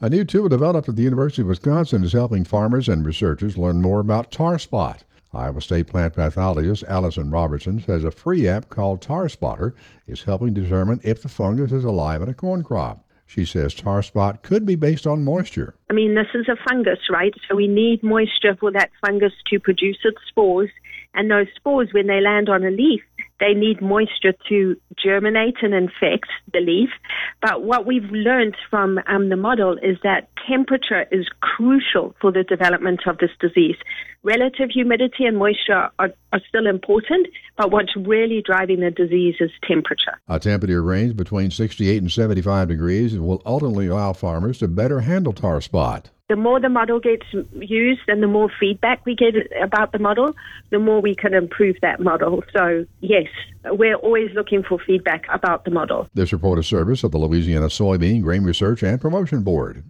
A new tool developed at the University of Wisconsin is helping farmers and researchers learn more about tar spot. Iowa State plant pathologist Allison Robertson says a free app called Tar Spotter is helping determine if the fungus is alive in a corn crop. She says tar spot could be based on moisture. I mean, this is a fungus, right? So we need moisture for that fungus to produce its spores. And those spores, when they land on a leaf, they need moisture to germinate and infect the leaf. But what we've learned from the model is that temperature is crucial for the development of this disease. Relative humidity and moisture are still important, but what's really driving the disease is temperature. A temperature range between 68 and 75 degrees will ultimately allow farmers to better handle tar spot. The more the model gets used and the more feedback we get about the model, the more we can improve that model. So, yes, we're always looking for feedback about the model. This report is service of the Louisiana Soybean Grain Research and Promotion Board.